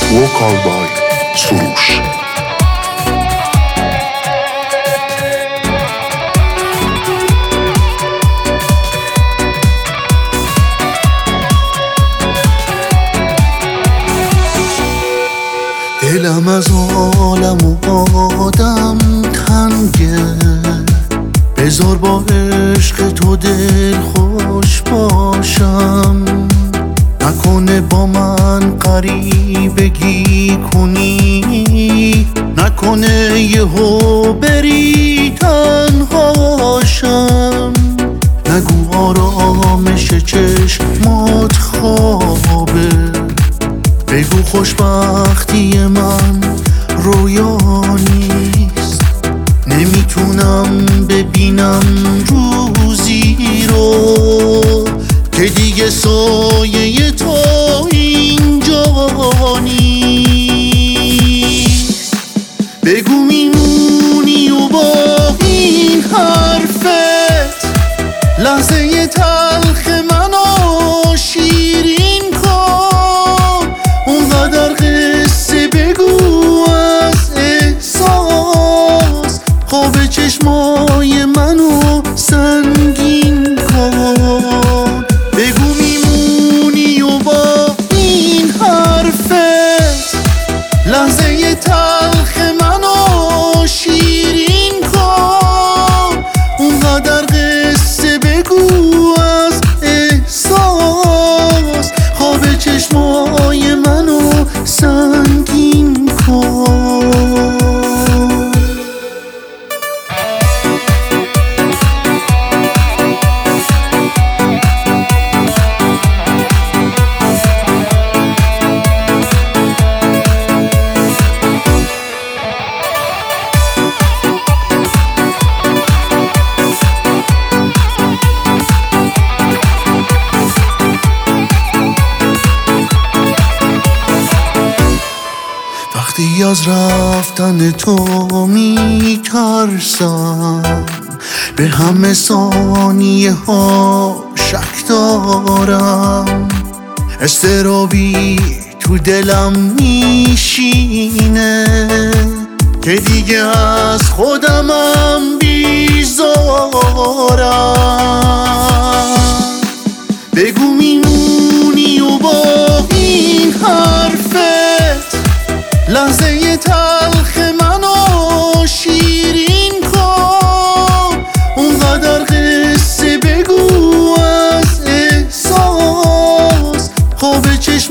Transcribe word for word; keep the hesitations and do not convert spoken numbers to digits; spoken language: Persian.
وکال بای سروش. دلم از عالم و آدم تنگه، بذار با عشق تو دل خوش باشم. نکنه با من غریبگی کنی، نکنه یهو بری تنهاشم. نگو آرامش چشمات خوابه، بگو خوشبختی من رویا نیست. نمیتونم ببینم روزی رو که دیگه سایه تو اینجا نیست. بگو میمونی و با این حرفت لحظه تلخ منو شیرین کن. اونقدر قصه بگو از احساس، خواب چشمای منو سنگین کن. بگو میمونی و با این حرفت لحظه تلخ منو شیرین کن. اونقدر قصه بگو از احساس، خواب چشمای منو سنگین کن. وقتی از رفتن تو میترسم، به همه ثانیه ها شک دارم. استرابی تو دلم میشینه که دیگه از خودمم بیزارم. بگو میمونی و با این حرفت لحظه تلخ منو شیرین کن. اونقدر قصه بگو از احساس، خواب چشم